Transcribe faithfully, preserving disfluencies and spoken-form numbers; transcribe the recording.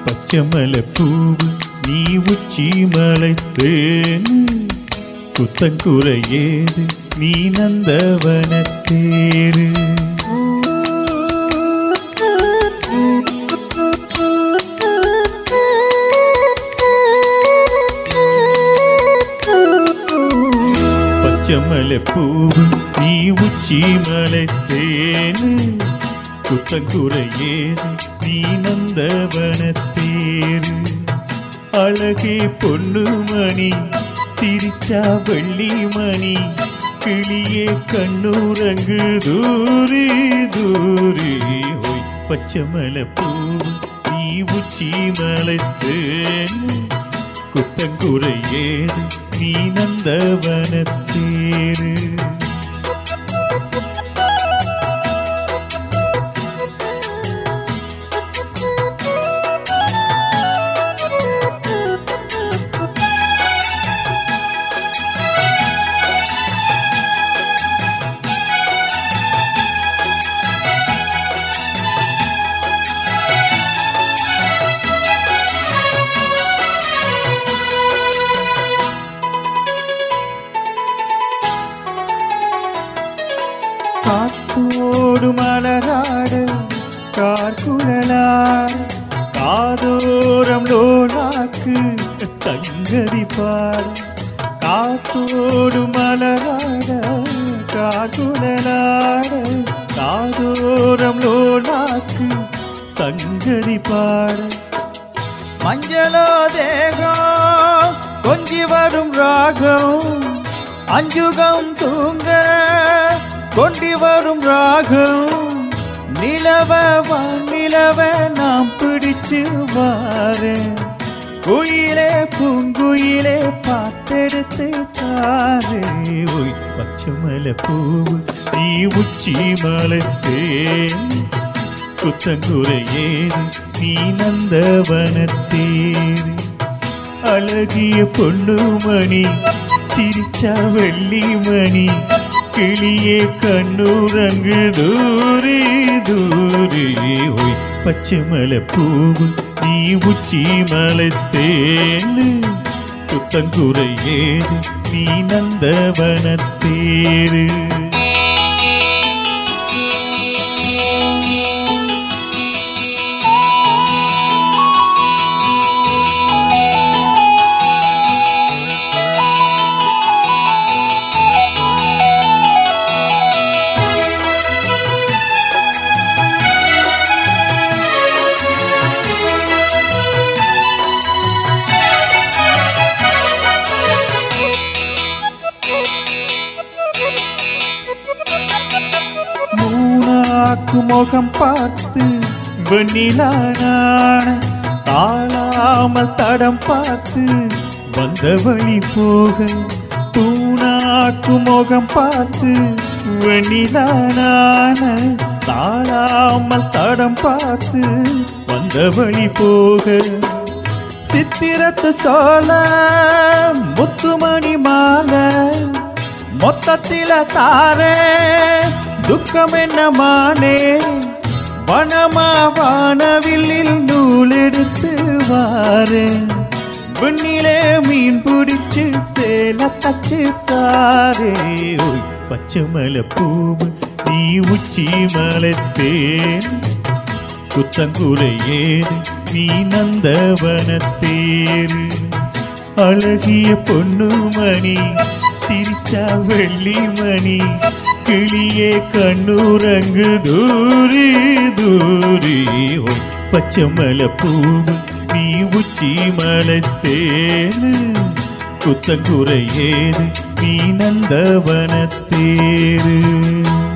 பச்சைமலை பூவு நீ உச்சி மலை தேனு குத்தங்குறையேது நீ நந்தவனத்தேரு பச்சைமலை பூவு நீ உச்சி மலை தேனு குத்தங்குறையேது நீ நந்தவனத்தேரு அழகே பொன்னுமணி சிரிச்சா வெள்ளி மணி கிளியே கண்ணுறங்கு தூரி தூரி ஓய் பச்சைமலை பூவு நீ உச்சி மலை தேனு குத்தங்குறையேது நீ நந்தவனத்தேரு காத்தோடு மலராடு கார்குழலாடு காதோரம் லோலாக்கு சங்கதி பாடு காத்தோடு மலராட கார்குழலாடு காதோரம் லோலாக்கு சங்கதி பாடு மஞ்சளோ தேகம் கொஞ்சி வரும் ராகம் அஞ்சுகம் தூங்க கொண்டி வரும் ராகம் நிலவ நிலவ நாம் பிடிச்சு வாரு குயிலே பூங்குயிலே பார்த்தெடுத்து தாரு ஓய் பச்சைமலை பூவு நீ உச்சி மலை தேனு குத்தங்குறையேது நீ நந்தவனத்தேரு அழகிய பொன்னுமணி சிரிச்சா வெள்ளி மணி கிளியே கண்ணுறங்கு தூரி தூரி ஓய் பச்சைமலை பூவு நீ உச்சி மலை தேனு குத்தங்குறையேது நீ நந்தவனத்தேரு மூணாக்கு முகம் பார்த்து வெண்ணிலான தாழாமல் தடம் பார்த்து வந்த வழி போக தூணாக்கு முகம் பார்த்து வெண்ணிலான தாழாமல் தடம் பார்த்து வந்த வழி போக சித்திரத்து சோழ முத்துமணி மாலை மொத்தத்தில தாரே துக்கம் என்ன மானே வனமா வானவில்லில் நூல் எடுத்து வாரே விண்ணிலே மீன் பிடிச்சு சேல தச்சு தாரே ஓய் பச்சைமலை பூவு நீ உச்சி மலை தேனு குத்தங்குறையேது நீ நந்தவனத்தேரு அழகிய பொன்னுமணி சிரிச்சா வெள்ளி மணி கிளியே கண்ணுறங்கு தூரி தூரி ஓய் பச்சைமலை பூவு நீ உச்சி மலை தேனு குத்தங்குறையேது நீ நந்தவனத்தேரு